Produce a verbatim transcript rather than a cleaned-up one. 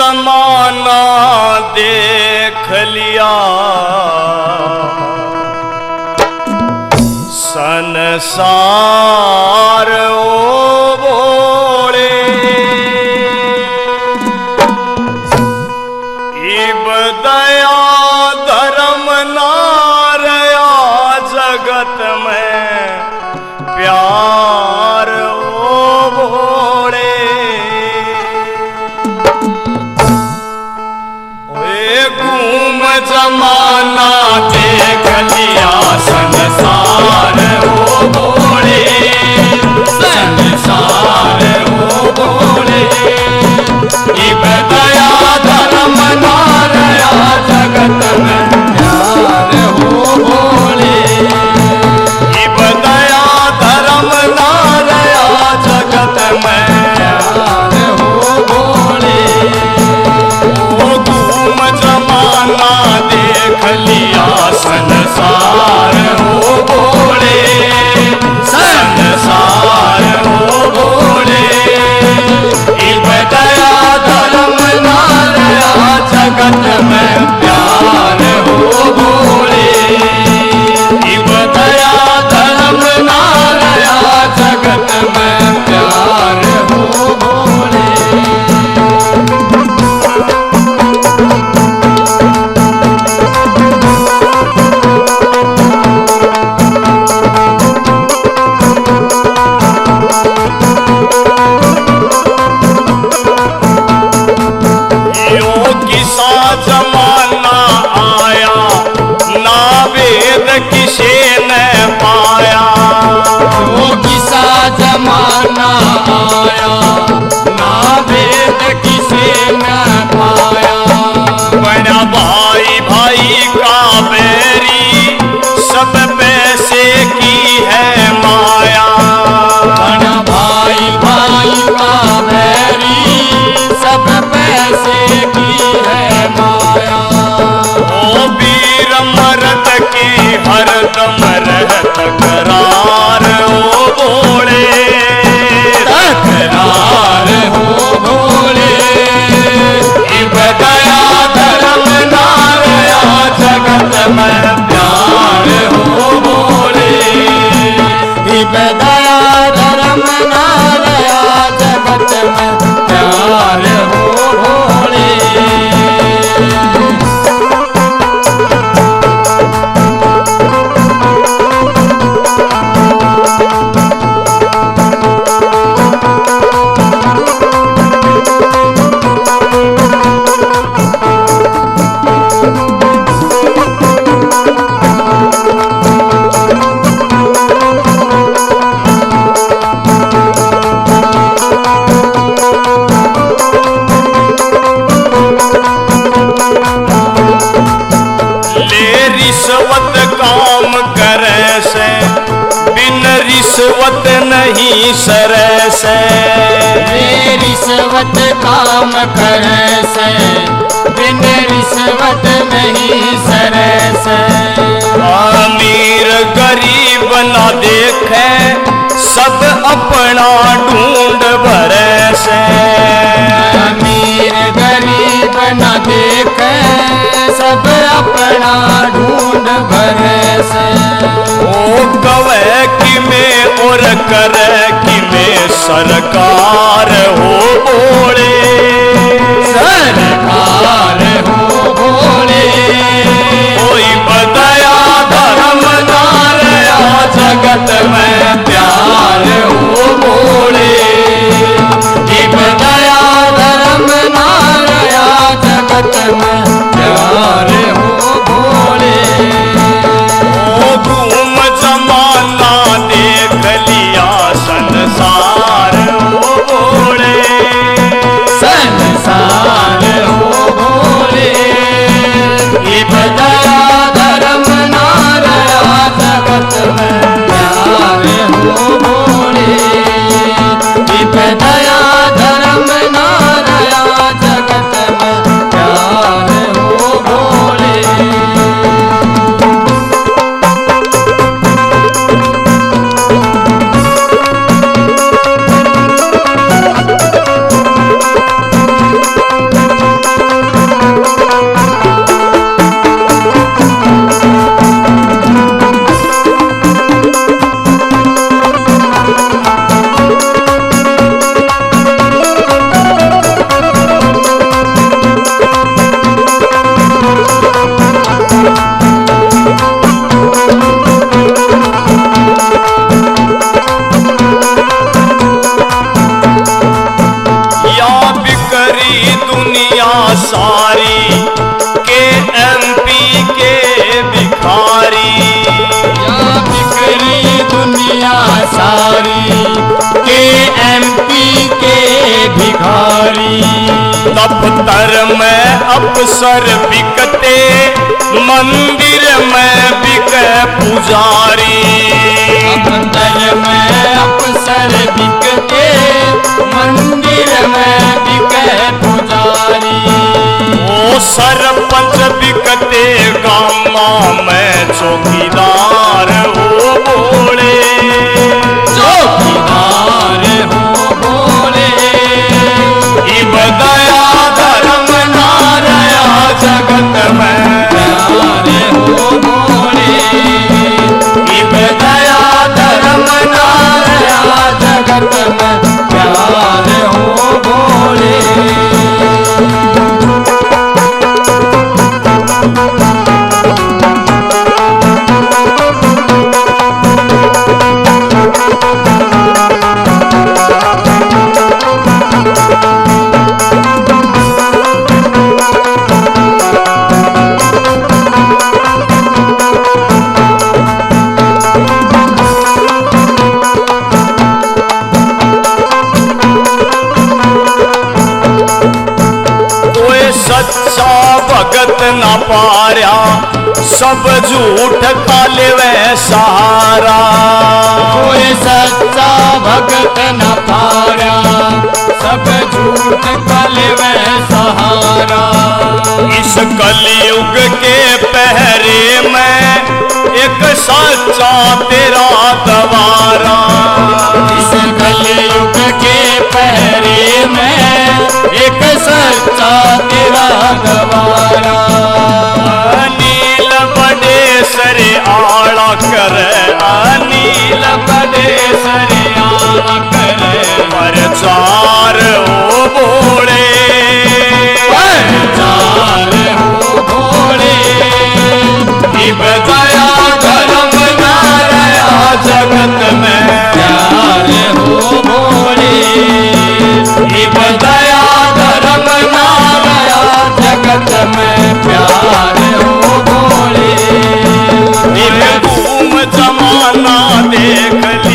जमाना देख लिया, संसार ओ बोले, इब दया धर्म ना रया जगत में प्यार ओ भोले। ओए घूम जमाना देख लिया, संसार ओ भोले, संसार ओ भोले, इब दया धर्म ना रया जगत में प्यार हो भोले, इब दया धर्म ना रया जगत में प्यार हो भोले। ओ घूम जमाना देख लिया, संसार हो भोले, संसार हो भोले, इब दया धर्म ना रया जगत में प्यार हो भोले, इब दया धर्म ना रया जगत में प्यार हो भोले। जमाना आया ना वेद किसे न पाया, वो किसा जमाना आया ना वेद किसे न पाया, बड़ा भाई भाई का बैरी सब पैसे की है माया, बड़ा भाई भाई का बैरी सब पैसे की है माया, ओ वीर मरद की हरदम रहत करार हो भोले, तकरार हो भोले, इब दया धर्म ना रया जगत में प्यार हो भोले, इब दया धर्म ना रया जगत में प्यार हो भोले। रिश्वत काम करे से बिन रिश्वत नहीं सरे से, रिश्वत काम करे से बिन रिश्वत नहीं सरे से, अमीर गरीब ना देखे सब अपना ढूंढ भरे से, अमीर गरीब ना देखे सब अपना ढूंढ भरे से, ओ कवे कि में और करे कि में सरकार हो भोले, सरकार हो भोले, कोई बदया धर्म ना रया जगत में प्यार हो भोले, कि बदया धर्म ना रया जगत में प्यार हो भोले। ओ घूम जमाना देख लिया, संसार हो भोले, संसार हो भोले, इब के एमपी के भिखारी। दफ्तर में अफसर बिकते, मंदिर में बिके पुजारी। दफ्तर में अफसर बिकते, मंदिर में बिके पुजारी। ओ सरपंच बिकते गामा में चौकीदार हो बोले, चौकीदार हो बोले। इब दया धर्म नारया जगत में प्यारे हो बोले। इब दया धर्म नारया जगत में प्यारे हो बोले। सच्चा भगत न पाया, सब झूठ का लेवे सहारा। कोई सच्चा भगत न पाया, सब झूठ का लेवे सहारा। इस कलयुग के पहरे में एक सच्चा तेरा दवारा। इस कलयुग के पहरे में एक सच्चा तेरा गवारा। अनिल बड़े सरे आड़ा करे, अनिल बड़े सरे आड़ा करे। प्रचार हो बोले, प्रचार हो बोले। इब दया धर्म नारया जगत में प्यारे हो बोले। इब दया धर्म नारया जगत में प्यारे हो बोले। इब घूम जमाना देख